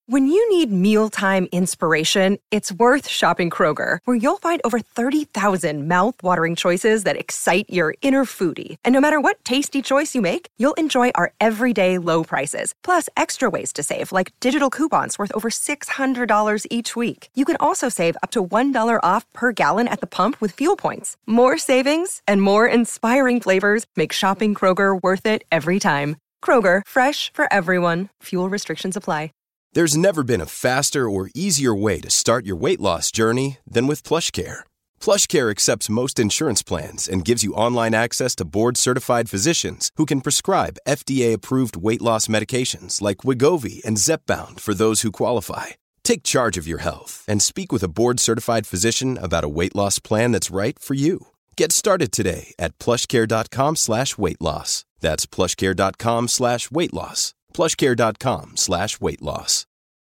When you need mealtime inspiration, it's worth shopping Kroger, where you'll find over 30,000 mouth-watering choices that excite your inner foodie. And no matter what tasty choice you make, you'll enjoy our everyday low prices, plus extra ways to save, like digital coupons worth over $600 each week. You can also save up to $1 off per gallon at the pump with fuel points. More savings and more inspiring flavors make shopping Kroger worth it every time. Kroger, fresh for everyone. Fuel restrictions apply. There's never been a faster or easier way to start your weight loss journey than with PlushCare. PlushCare accepts most insurance plans and gives you online access to board-certified physicians who can prescribe FDA-approved weight loss medications like Wegovy and Zepbound for those who qualify. Take charge of your health and speak with a board-certified physician about a weight loss plan that's right for you. Get started today at plushcare.com/weight loss. That's plushcare.com/weight loss. plushcare.com/weight loss.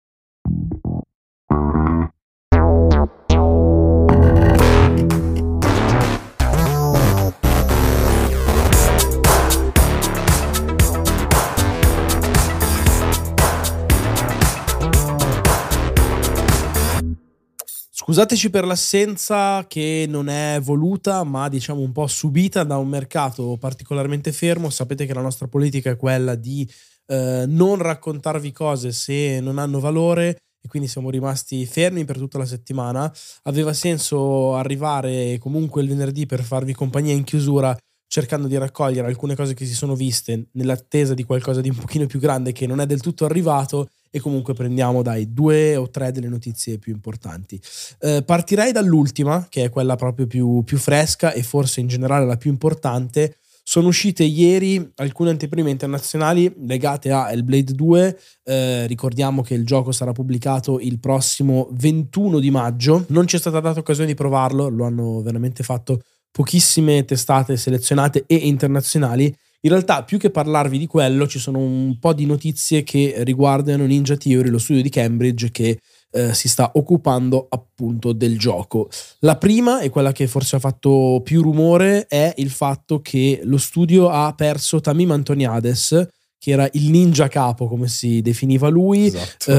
Scusateci per l'assenza, che non è voluta, ma diciamo un po' subita da un mercato particolarmente fermo. Sapete che la nostra politica è quella di non raccontarvi cose se non hanno valore, e quindi siamo rimasti fermi per tutta la settimana. Aveva senso arrivare comunque il venerdì per farvi compagnia in chiusura, cercando di raccogliere alcune cose che si sono viste, nell'attesa di qualcosa di un pochino più grande che non è del tutto arrivato, e comunque prendiamo dai 2 o 3 delle notizie più importanti. Partirei dall'ultima, che è quella proprio più fresca e forse in generale la più importante. Sono uscite ieri alcune anteprime internazionali legate a Hellblade 2. Ricordiamo che il gioco sarà pubblicato il prossimo 21 di maggio. Non c'è stata data occasione di provarlo, lo hanno veramente fatto pochissime testate selezionate e internazionali. In realtà, più che parlarvi di quello, ci sono un po' di notizie che riguardano Ninja Theory, lo studio di Cambridge che si sta occupando appunto del gioco. La prima, e quella che forse ha fatto più rumore, è il fatto che lo studio ha perso Tamim Antoniades, che era il ninja capo, come si definiva lui. Esatto.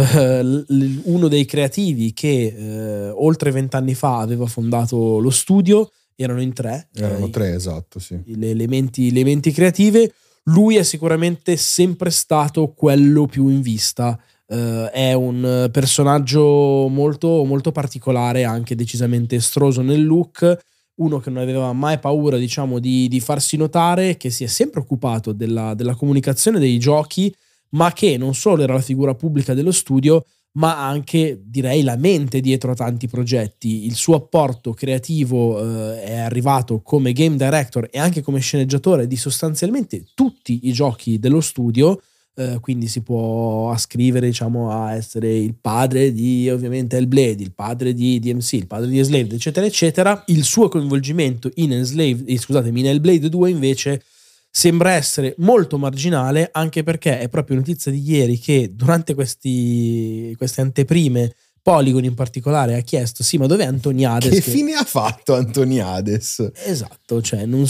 Uno dei creativi che oltre 20 anni fa aveva fondato lo studio. Erano in 3. Erano 3, esatto, sì. Le menti creative. Lui è sicuramente sempre stato quello più in vista. È un personaggio molto, molto particolare, anche decisamente estroso nel look, uno che non aveva mai paura, diciamo, di farsi notare, che si è sempre occupato della comunicazione dei giochi, ma che non solo era la figura pubblica dello studio, ma anche, direi, la mente dietro a tanti progetti. Il suo apporto creativo è arrivato come game director e anche come sceneggiatore di sostanzialmente tutti i giochi dello studio, quindi si può ascrivere, diciamo, a essere il padre di, ovviamente, Hellblade, il padre di DMC, il padre di Enslaved, eccetera eccetera. Il suo coinvolgimento in Hellblade 2 invece sembra essere molto marginale, anche perché è proprio notizia di ieri che durante queste anteprime Polygon in particolare ha chiesto: sì, ma dov'è Antoniades? Che fine ha fatto Antoniades? Esatto, cioè non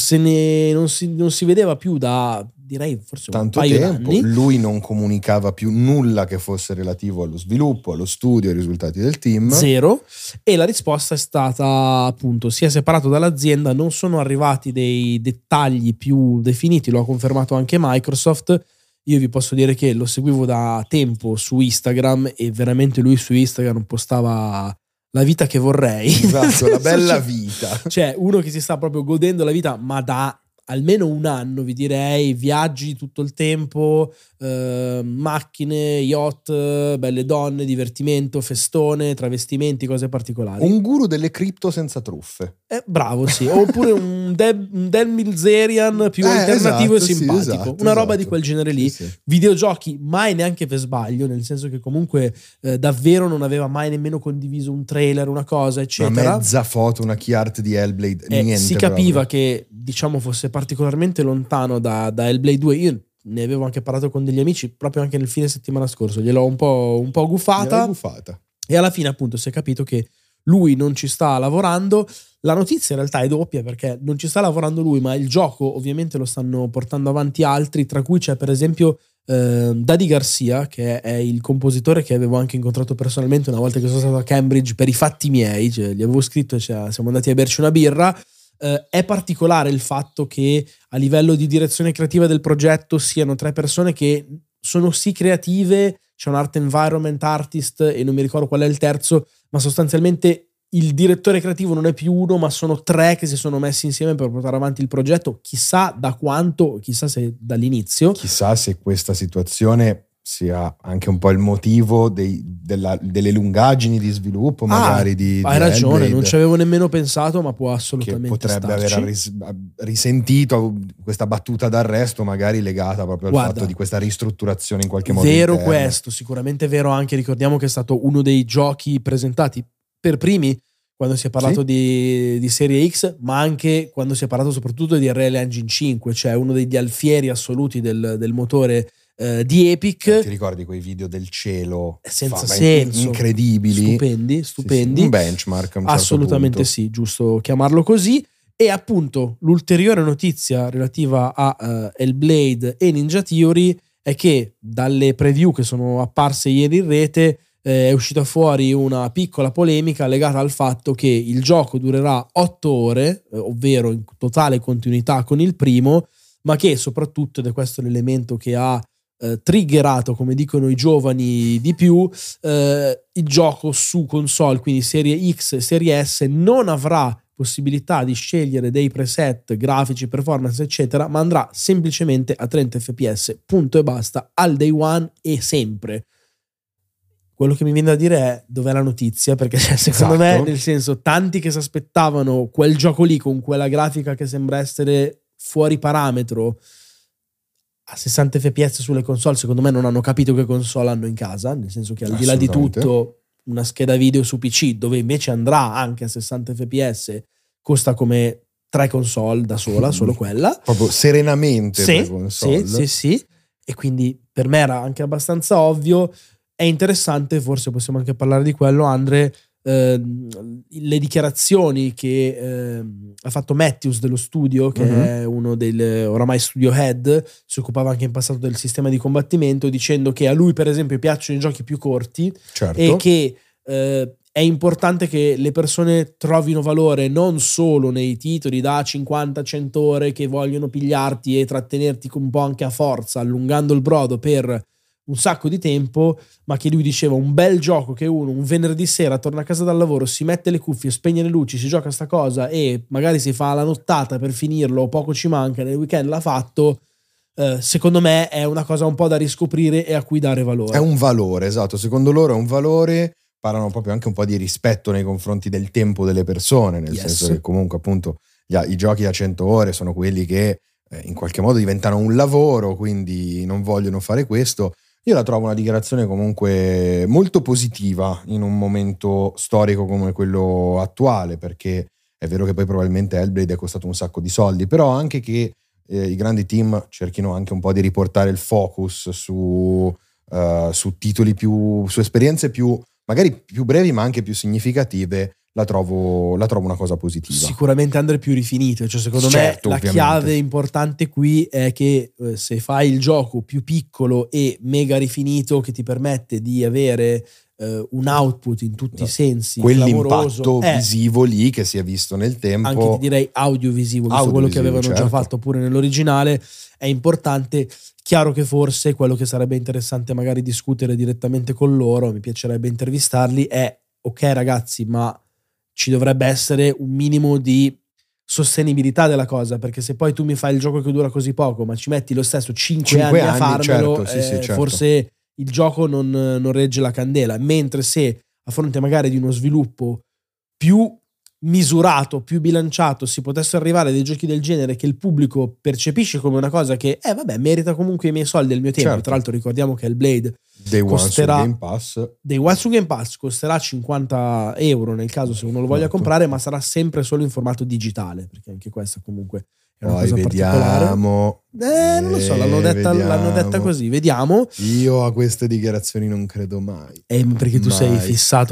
si vedeva più da, direi, forse tanto un paio tempo. d'anni. Lui non comunicava più nulla che fosse relativo allo sviluppo, allo studio, ai risultati del team. Zero. E la risposta è stata, appunto, si è separato dall'azienda, non sono arrivati dei dettagli più definiti, lo ha confermato anche Microsoft. Io vi posso dire che lo seguivo da tempo su Instagram e veramente lui su Instagram postava la vita che vorrei. Esatto, la bella vita. Cioè, uno che si sta proprio godendo la vita, ma da almeno un anno, vi direi, viaggi tutto il tempo, macchine, yacht, belle donne, divertimento, festone, travestimenti, cose particolari. Un guru delle cripto senza truffe. Bravo, sì. Oppure un Del Milzerian più alternativo, esatto, e simpatico. sì, esatto, una roba esatto. di quel genere lì. Sì, sì. Videogiochi mai neanche per sbaglio, nel senso che comunque davvero non aveva mai nemmeno condiviso un trailer, una cosa, eccetera. Una mezza foto, una key art di Hellblade, niente. Si capiva proprio. che, diciamo, fosse particolarmente lontano da Hellblade 2. Io ne avevo anche parlato con degli amici proprio anche nel fine settimana scorso, gliel'ho un po' guffata. E alla fine, appunto, si è capito che lui non ci sta lavorando. La notizia in realtà è doppia, perché non ci sta lavorando lui, ma il gioco ovviamente lo stanno portando avanti altri, tra cui c'è per esempio Daddy Garcia, che è il compositore che avevo anche incontrato personalmente una volta che sono stato a Cambridge per i fatti miei, cioè gli avevo scritto e siamo andati a berci una birra. È particolare il fatto che a livello di direzione creativa del progetto siano 3 persone che sono sì creative, c'è un art environment artist e non mi ricordo qual è il terzo, ma sostanzialmente il direttore creativo non è più uno, ma sono 3 che si sono messi insieme per portare avanti il progetto, chissà da quanto, chissà se dall'inizio. Chissà se questa situazione sia anche un po' il motivo delle lungaggini di sviluppo, magari di hai ragione, Hellblade, non ci avevo nemmeno pensato, ma può assolutamente che potrebbe starci. aver risentito questa battuta d'arresto, magari legata proprio al fatto di questa ristrutturazione in qualche modo vero interna. Questo, sicuramente vero anche, ricordiamo che è stato uno dei giochi presentati per primi quando si è parlato di Serie X, ma anche quando si è parlato soprattutto di Unreal Engine 5, cioè uno degli alfieri assoluti del motore di Epic. Ti ricordi quei video del cielo senza senso, incredibili, stupendi, sì, un benchmark a un assolutamente certo punto. Sì, giusto chiamarlo così. E appunto l'ulteriore notizia relativa a Hellblade e Ninja Theory è che dalle preview che sono apparse ieri in rete è uscita fuori una piccola polemica legata al fatto che il gioco durerà 8 ore, ovvero in totale continuità con il primo, ma che soprattutto, ed è questo l'elemento che ha triggerato, come dicono i giovani, di più, il gioco su console, quindi Serie X e Serie S, non avrà possibilità di scegliere dei preset grafici, performance eccetera, ma andrà semplicemente a 30 fps, punto e basta, al day one e sempre. Quello che mi viene da dire è: dov'è la notizia? Perché secondo me, nel senso, tanti che si aspettavano quel gioco lì con quella grafica che sembra essere fuori parametro a 60 fps sulle console, secondo me non hanno capito che console hanno in casa, nel senso che al di là di tutto una scheda video su PC dove invece andrà anche a 60 fps costa come 3 console da sola, solo quella. Proprio serenamente 3 console. Sì. E quindi per me era anche abbastanza ovvio. È interessante, forse possiamo anche parlare di quello, Andre, le dichiarazioni che ha fatto Matthews dello studio, che è uno dei oramai studio head, si occupava anche in passato del sistema di combattimento, dicendo che a lui per esempio piacciono i giochi più corti, e che è importante che le persone trovino valore non solo nei titoli da 50-100 ore che vogliono pigliarti e trattenerti un po' anche a forza, allungando il brodo per un sacco di tempo, ma che lui diceva un bel gioco che uno un venerdì sera torna a casa dal lavoro, si mette le cuffie, spegne le luci, si gioca sta cosa e magari si fa la nottata per finirlo, poco ci manca, nel weekend l'ha fatto. Secondo me è una cosa un po' da riscoprire e a cui dare valore. È un valore, esatto, secondo loro è un valore. Parlano proprio anche un po' di rispetto nei confronti del tempo delle persone, nel senso che comunque appunto i giochi da 100 ore sono quelli che in qualche modo diventano un lavoro, quindi non vogliono fare questo. Io la trovo una dichiarazione comunque molto positiva in un momento storico come quello attuale, perché è vero che poi probabilmente Hellblade è costato un sacco di soldi, però anche che i grandi team cerchino anche un po' di riportare il focus su titoli più, su esperienze più magari più brevi ma anche più significative, la trovo una cosa positiva. Sicuramente andare più rifinite, cioè secondo me la ovviamente. Chiave importante qui è che se fai il gioco più piccolo e mega rifinito che ti permette di avere un output in tutti i sensi, quell'impatto visivo lì che si è visto nel tempo, anche ti direi audiovisivo, visto quello che avevano già fatto pure nell'originale, è importante. Chiaro che forse quello che sarebbe interessante magari discutere direttamente con loro, mi piacerebbe intervistarli, è ok ragazzi, ma ci dovrebbe essere un minimo di sostenibilità della cosa, perché se poi tu mi fai il gioco che dura così poco ma ci metti lo stesso 5 anni a farmelo, certo. Forse il gioco non regge la candela, mentre se a fronte magari di uno sviluppo più misurato, più bilanciato, si potesse arrivare a dei giochi del genere che il pubblico percepisce come una cosa che merita comunque i miei soldi e il mio tempo. Certo. Tra l'altro ricordiamo che il Blade costerà Day One su Game Pass costerà 50 euro nel caso se uno lo voglia comprare, ma sarà sempre solo in formato digitale, perché anche questa comunque è una cosa particolare. Non lo so, l'hanno detta così, vediamo. Io a queste dichiarazioni non credo mai. Perché tu sei fissato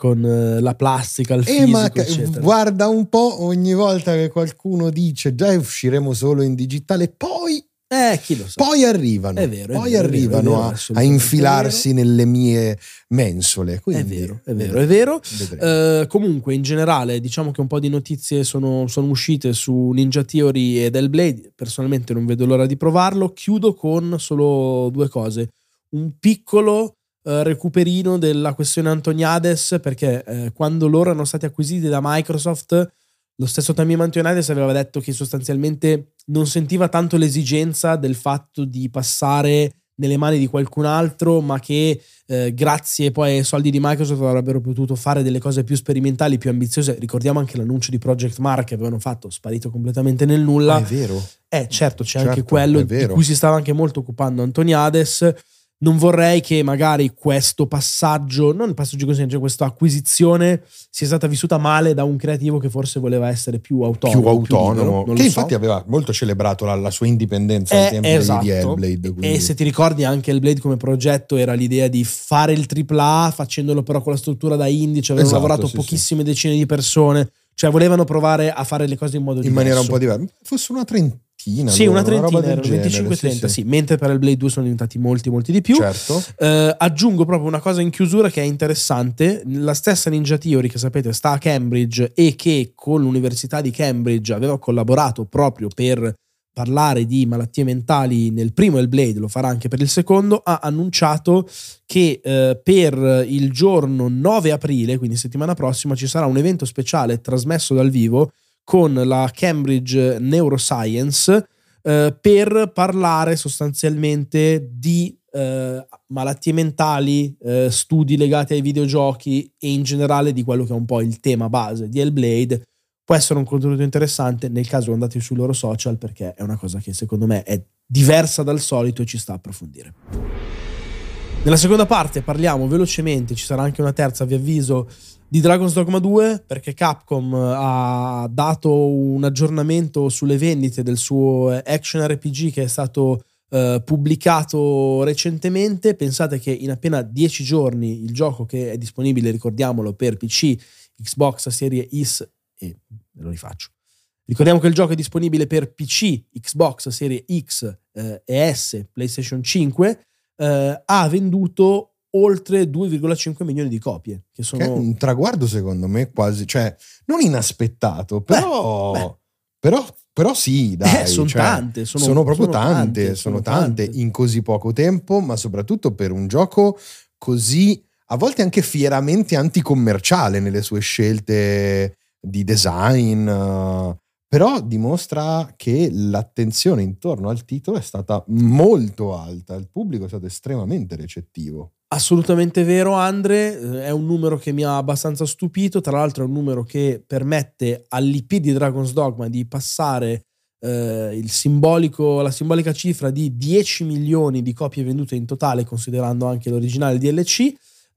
con la plastica, il fisico, eccetera. Guarda un po', ogni volta che qualcuno dice già usciremo solo in digitale, poi Chi lo sa. Poi arrivano, arrivano a infilarsi nelle mie mensole. Quindi, è vero. Comunque, in generale, diciamo che un po' di notizie sono uscite su Ninja Theory e Hellblade. Personalmente non vedo l'ora di provarlo. Chiudo con solo 2 cose. Un piccolo recuperino della questione Antoniades, perché quando loro erano stati acquisiti da Microsoft, lo stesso Tamim Antoniades aveva detto che sostanzialmente non sentiva tanto l'esigenza del fatto di passare nelle mani di qualcun altro, ma che grazie poi ai soldi di Microsoft avrebbero potuto fare delle cose più sperimentali, più ambiziose. Ricordiamo anche l'annuncio di Project Mark che avevano fatto, sparito completamente nel nulla. È vero. Certo, anche quello di cui si stava anche molto occupando Antoniades. Non vorrei che magari questo passaggio, non il passaggio così, cioè questa acquisizione sia stata vissuta male da un creativo che forse voleva essere più autonomo. Libero, che infatti aveva molto celebrato la sua indipendenza ai tempi di Hellblade. Quindi. E se ti ricordi anche Hellblade come progetto era l'idea di fare il AAA facendolo però con la struttura da indie, cioè avevano lavorato pochissime decine di persone, cioè volevano provare a fare le cose in modo diverso. In maniera un po' diversa. Fosse una trentina. Sì, una trentina, erano 25-30, sì. Mentre per Hellblade 2 sono diventati molti di più. Certo. Aggiungo proprio una cosa in chiusura che è interessante. La stessa Ninja Theory, che sapete sta a Cambridge e che con l'Università di Cambridge aveva collaborato proprio per parlare di malattie mentali nel primo Hellblade, lo farà anche per il secondo, ha annunciato che per il giorno 9 aprile, quindi settimana prossima, ci sarà un evento speciale trasmesso dal vivo con la Cambridge Neuroscience per parlare sostanzialmente di malattie mentali, studi legati ai videogiochi e in generale di quello che è un po' il tema base di Hellblade. Può essere un contenuto interessante, nel caso andate sui loro social, perché è una cosa che secondo me è diversa dal solito e ci sta a approfondire. Nella seconda parte parliamo velocemente, ci sarà anche una terza, vi avviso, di Dragon's Dogma 2, perché Capcom ha dato un aggiornamento sulle vendite del suo action RPG che è stato pubblicato recentemente. Pensate che in appena 10 giorni il gioco, che è disponibile, ricordiamolo, per PC, Xbox Series X e ve lo rifaccio. Ricordiamo che il gioco è disponibile per PC, Xbox Series X e S, PlayStation 5, ha venduto oltre 2,5 milioni di copie, che sono che è un traguardo secondo me quasi, cioè non inaspettato, però sì, dai, sono cioè, tante, sono proprio tante in così poco tempo, ma soprattutto per un gioco così a volte anche fieramente anticommerciale nelle sue scelte di design, però dimostra che l'attenzione intorno al titolo è stata molto alta, il pubblico è stato estremamente recettivo. Assolutamente vero, Andre, è un numero che mi ha abbastanza stupito. Tra l'altro è un numero che permette all'IP di Dragon's Dogma di passare la simbolica cifra di 10 milioni di copie vendute in totale, considerando anche l'originale DLC.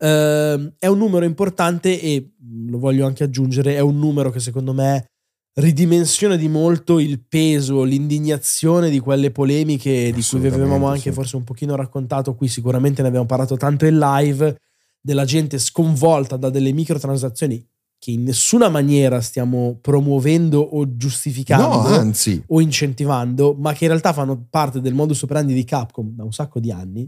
È un numero importante e, lo voglio anche aggiungere, è un numero che secondo me ridimensiona di molto il peso, l'indignazione di quelle polemiche di cui vi avevamo anche forse un pochino raccontato qui. Sicuramente ne abbiamo parlato tanto in live, della gente sconvolta da delle microtransazioni che in nessuna maniera stiamo promuovendo o giustificando, anzi, o incentivando, ma che in realtà fanno parte del modus operandi di Capcom da un sacco di anni.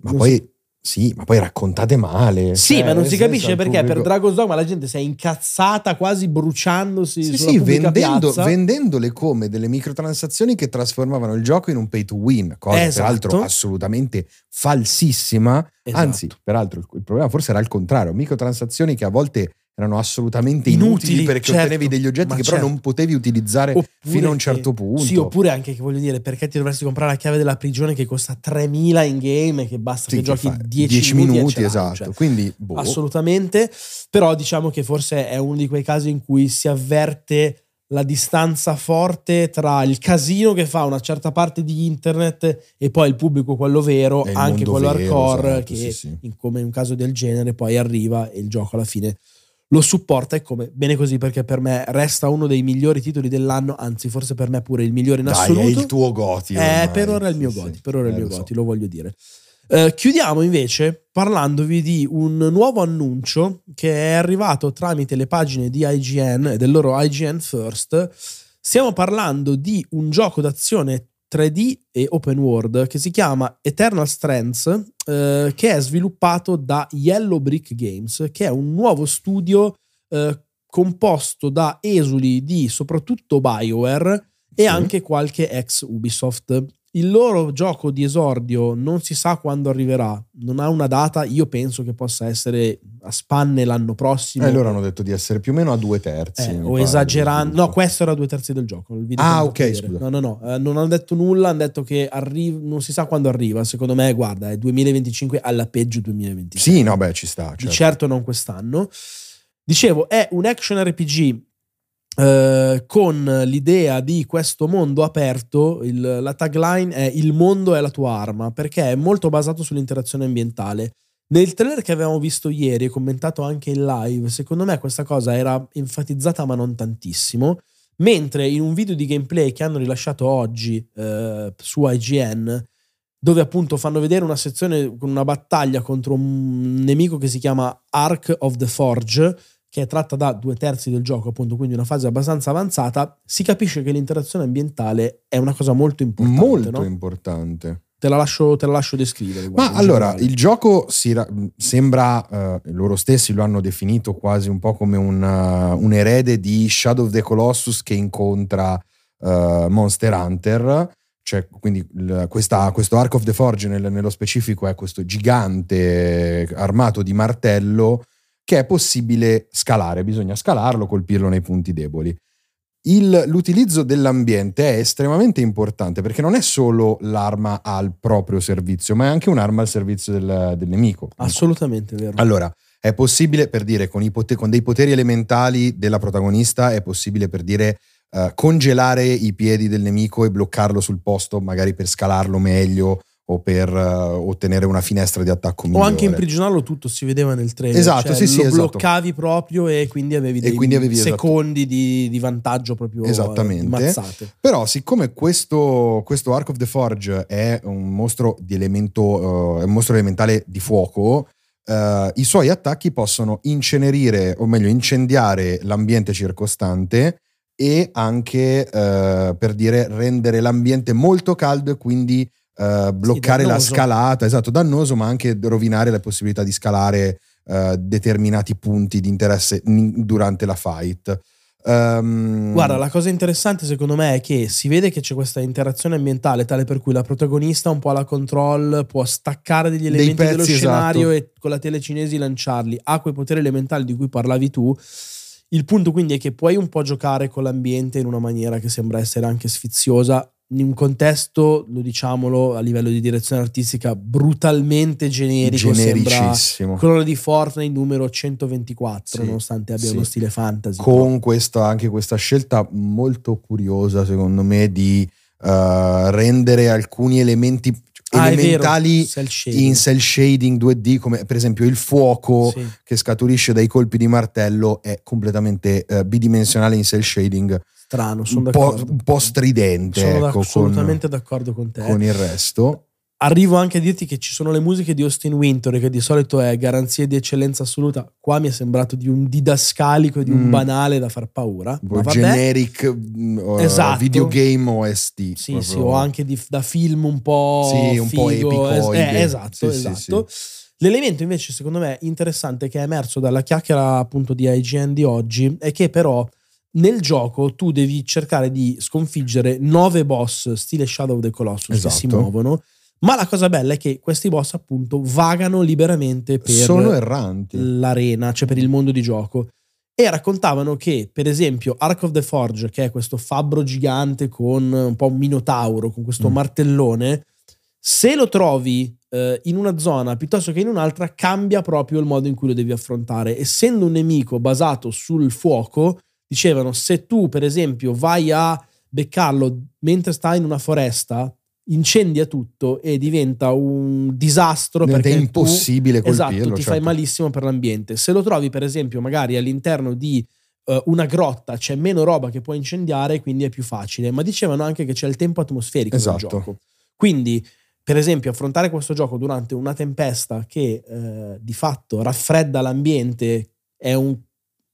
Ma poi raccontate male. Sì, cioè, ma non si capisce perché pubblico. Per Dragon's Dogma la gente si è incazzata, quasi bruciandosi sulla pubblica piazza. Vendendole come delle microtransazioni che trasformavano il gioco in un pay to win, cosa peraltro assolutamente falsissima. Esatto. Anzi, peraltro il problema forse era il contrario, microtransazioni che a volte erano assolutamente inutili perché ottenevi degli oggetti che però non potevi utilizzare fino a un certo punto. Sì, oppure anche, che voglio dire, perché ti dovresti comprare la chiave della prigione che costa 3.000 in game e che basta che giochi 10 minuti esatto. Cioè, quindi assolutamente. Però diciamo che forse è uno di quei casi in cui si avverte la distanza forte tra il casino che fa una certa parte di internet e poi il pubblico, quello vero, anche quello hardcore, che come in un caso del genere poi arriva e il gioco alla fine lo supporta. E come bene così, perché per me resta uno dei migliori titoli dell'anno, anzi forse per me pure il migliore in assoluto. È il tuo Goti ormai. Per ora è il mio Goti, per ora è il mio Goti, lo voglio dire. Chiudiamo invece parlandovi di un nuovo annuncio che è arrivato tramite le pagine di IGN e del loro IGN First. Stiamo parlando di un gioco d'azione 3D e open world che si chiama Eternal Strengths, che è sviluppato da Yellow Brick Games, che è un nuovo studio composto da esuli di soprattutto BioWare e anche qualche ex Ubisoft. Il loro gioco di esordio non si sa quando arriverà, non ha una data, io penso che possa essere a spanne l'anno prossimo. Loro hanno detto di essere più o meno a 2/3. O esagerando. No, questo era 2/3 del gioco. Il video ok, scusa. No, non hanno detto nulla, hanno detto che non si sa quando arriva. Secondo me, guarda, è 2025, alla peggio 2026. Sì, no, beh, ci sta. Certo. Di certo non quest'anno. Dicevo, è un action RPG con l'idea di questo mondo aperto. La tagline è "il mondo è la tua arma", perché è molto basato sull'interazione ambientale. Nel trailer che avevamo visto ieri e commentato anche in live, secondo me questa cosa era enfatizzata ma non tantissimo, mentre in un video di gameplay che hanno rilasciato oggi su IGN, dove appunto fanno vedere una sezione con una battaglia contro un nemico che si chiama Ark of the Forge, che è tratta da 2/3 del gioco, appunto, quindi una fase abbastanza avanzata, si capisce che l'interazione ambientale è una cosa molto importante. Molto importante. Te la lascio descrivere. Guarda, ma allora, il gioco sembra, loro stessi lo hanno definito quasi un po' come un erede di Shadow of the Colossus che incontra Monster Hunter. Cioè, quindi questo Ark of the Forge nello specifico è questo gigante armato di martello che è possibile scalare, bisogna scalarlo, colpirlo nei punti deboli. L'utilizzo dell'ambiente è estremamente importante perché non è solo l'arma al proprio servizio, ma è anche un'arma al servizio del nemico. Assolutamente vero. Allora, è possibile, per dire, con dei poteri elementali della protagonista, è possibile, per dire, congelare i piedi del nemico e bloccarlo sul posto, magari per scalarlo meglio o per ottenere una finestra di attacco migliore. O anche imprigionarlo tutto, si vedeva nel trailer. Esatto, cioè, sì, lo esatto. bloccavi proprio e quindi avevi dei secondi di vantaggio proprio. Esattamente. Mazzate. Però siccome questo Ark of the Forge è un mostro di elemento, è un mostro elementale di fuoco, i suoi attacchi possono incenerire, o meglio incendiare l'ambiente circostante e anche, per dire, rendere l'ambiente molto caldo e quindi bloccare la scalata, esatto, dannoso, ma anche rovinare la possibilità di scalare determinati punti di interesse durante la fight. Guarda, la cosa interessante secondo me è che si vede che c'è questa interazione ambientale tale per cui la protagonista un po' alla control può staccare degli elementi pezzi, dello scenario, esatto, e con la telecinesi lanciarli. Ha quei poteri elementali di cui parlavi tu. Il punto quindi è che puoi un po' giocare con l'ambiente in una maniera che sembra essere anche sfiziosa, in un contesto, lo diciamolo, a livello di direzione artistica brutalmente generico, sembra quello di Fortnite numero 124, sì, nonostante abbia uno stile fantasy. Con anche questa scelta molto curiosa, secondo me, di rendere alcuni elementi elementali in cell shading 2D, come per esempio il fuoco che scaturisce dai colpi di martello è completamente bidimensionale in cell shading. Strano, sono d'accordo. Un po' stridente. Sono assolutamente d'accordo con te. Con il resto. Arrivo anche a dirti che ci sono le musiche di Austin Wintory, che di solito è garanzia di eccellenza assoluta. Qua mi è sembrato di un didascalico e di un banale da far paura. Ma generic esatto. Videogame OST. Sì, sì, o anche da film un po' un po' epicoide. Esatto. Sì. L'elemento invece secondo me interessante che è emerso dalla chiacchiera appunto di IGN di oggi è che però nel gioco tu devi cercare di sconfiggere 9 boss stile Shadow of the Colossus, che si muovono, ma la cosa bella è che questi boss appunto vagano liberamente per sono erranti l'arena, cioè per il mondo di gioco, e raccontavano che per esempio Ark of the Forge, che è questo fabbro gigante con un po' un minotauro, con questo martellone, se lo trovi in una zona piuttosto che in un'altra cambia proprio il modo in cui lo devi affrontare. Essendo un nemico basato sul fuoco, dicevano, se tu per esempio vai a beccarlo mentre sta in una foresta, incendia tutto e diventa un disastro, perché è impossibile colpirlo. Esatto, ti fai malissimo per l'ambiente. Se lo trovi per esempio magari all'interno di una grotta, c'è meno roba che può incendiare, quindi è più facile. Ma dicevano anche che c'è il tempo atmosferico del gioco, quindi per esempio affrontare questo gioco durante una tempesta che di fatto raffredda l'ambiente è un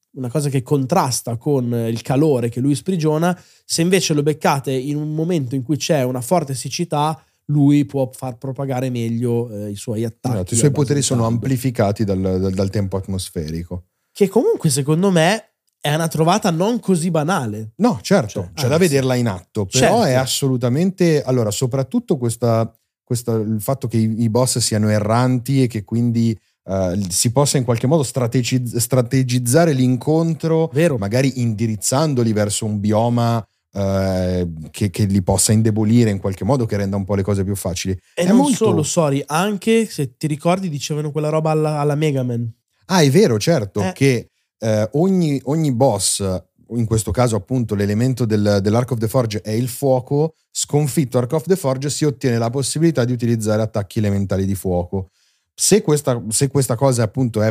una cosa che contrasta con il calore che lui sprigiona. Se invece lo beccate in un momento in cui c'è una forte siccità, lui può far propagare meglio i suoi attacchi. Esatto, i suoi poteri sono amplificati dal tempo atmosferico. Che comunque secondo me è una trovata non così banale. No, certo, c'è da vederla in atto, però è assolutamente... Allora, soprattutto il fatto che i boss siano erranti e che quindi si possa in qualche modo strategizzare l'incontro, vero, magari indirizzandoli verso un bioma che li possa indebolire in qualche modo, che renda un po' le cose più facili. E non solo, sorry, anche se ti ricordi dicevano quella roba alla Mega Man. Ah, è vero, certo, che ogni boss, in questo caso appunto l'elemento dell'Ark of the Forge è il fuoco, sconfitto Ark of the Forge si ottiene la possibilità di utilizzare attacchi elementali di fuoco. Se questa cosa appunto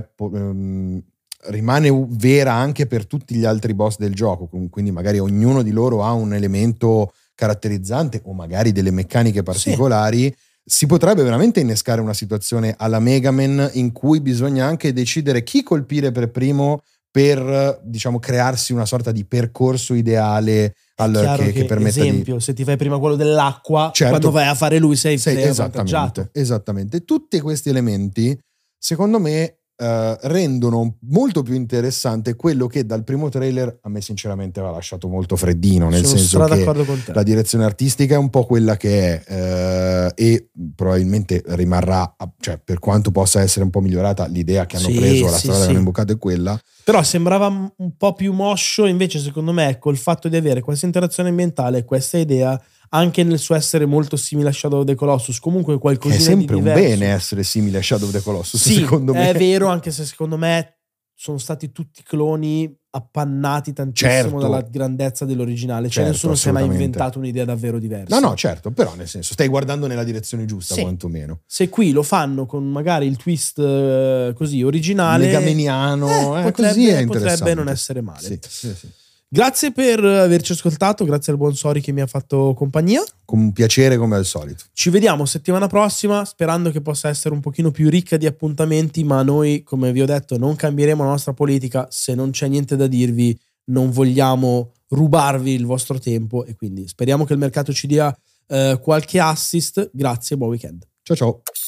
rimane vera anche per tutti gli altri boss del gioco, quindi magari ognuno di loro ha un elemento caratterizzante o magari delle meccaniche particolari, si potrebbe veramente innescare una situazione alla Mega Man in cui bisogna anche decidere chi colpire per primo per, diciamo, crearsi una sorta di percorso ideale che permetta esempio, se ti fai prima quello dell'acqua, certo, quando vai a fare lui sei avvantaggiato. Esattamente. Tutti questi elementi, secondo me, rendono molto più interessante quello che dal primo trailer a me sinceramente aveva lasciato molto freddino, nel senso che la direzione artistica è un po' quella che è e probabilmente rimarrà, cioè per quanto possa essere un po' migliorata, l'idea che hanno preso, la strada che hanno imboccato è quella, però sembrava un po' più moscio. Invece secondo me col fatto di avere questa interazione ambientale, questa idea, anche nel suo essere molto simile a Shadow of the Colossus, comunque qualcosina di diverso. È sempre un bene essere simile a Shadow of the Colossus, secondo me. È vero, anche se secondo me sono stati tutti cloni appannati tantissimo dalla grandezza dell'originale, cioè nessuno si è mai inventato un'idea davvero diversa. No, certo, però nel senso stai guardando nella direzione giusta, quantomeno. Se qui lo fanno con magari il twist così originale, megameniano, così è interessante. Potrebbe non essere male. Sì. Grazie per averci ascoltato, grazie al buon Sori che mi ha fatto compagnia. Con un piacere come al solito. Ci vediamo settimana prossima, sperando che possa essere un pochino più ricca di appuntamenti, ma noi, come vi ho detto, non cambieremo la nostra politica. Se non c'è niente da dirvi, non vogliamo rubarvi il vostro tempo e quindi speriamo che il mercato ci dia qualche assist. Grazie, buon weekend. Ciao.